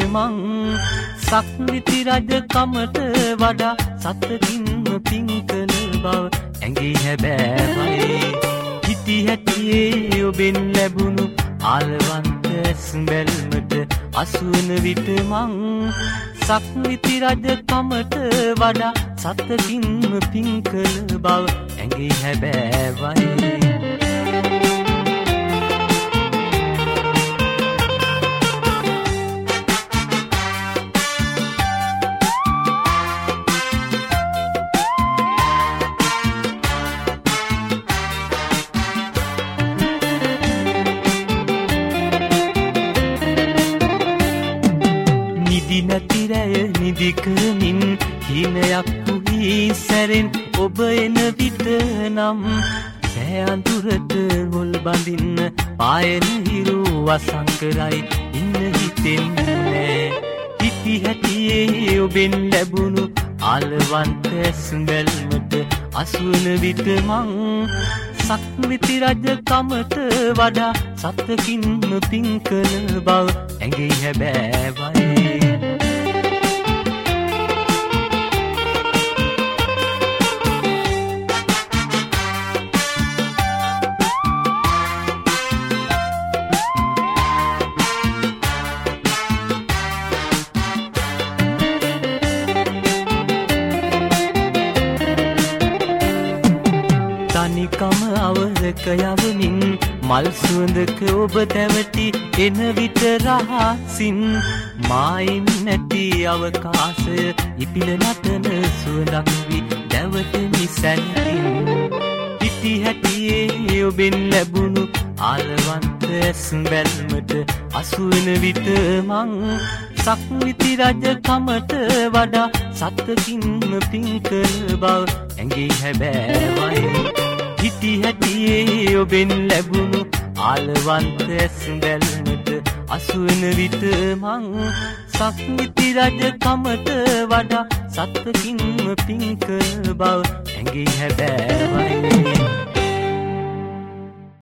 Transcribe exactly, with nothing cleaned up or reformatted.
මං සක්විති රජකමට වඩා සතකින්ම පින් කළ බව ඇඟේ හැබෑවයි. හිටි හැටියේ ඔබෙන් ලැබුණු ආලවන්ත ඇස් බැල්මට අසුවන විට මං සක්විති රජකමට වඩා සතකින්ම පින් කළ බව ඇඟේ හැබෑවයි. නැතිරය නිදිකමින් හිනයක් පුහි සැරෙන් ඔබ එන විට නම් සෑඅඳුරට මුල් බඳින්න පායන හිරු වසංකරයි ඉන්න හිතෙන්නේ. හිටි හැටියේ ඔබෙන් ලැබුණු ආලවන්ත ඇස් බැල්මට අසුවන විට මං සක්විති රජකමට වඩා සතකින්ම පින් කළ බව ඇඟේ හැබෑවයි. තනිකම අවරක යවමින් මල් සුවඳක ඔබ දැවටි එන විට රහසින් මායින් නැති අවකාශය ඉපිල නටන සුවඳක් වී දැවටෙමි සැනකින්. හිටි හැටියේ ඔබෙන් ලැබුණු ආලවන්ත ඇස් බැල්මට අසුවන විට මං සක්විති රජකමට වඩා සතකින්ම පින් කළ බව ඇඟේ හැබෑවයි. හිටි හැටියේ ඔබෙන් ලැබුණු ආලවන්ත ඇස් බැල්මට අසුවන විට මං සක්විති රජකමට වඩා සතකින්ම පින් කළ බව ඇඟේ හැබෑවයි.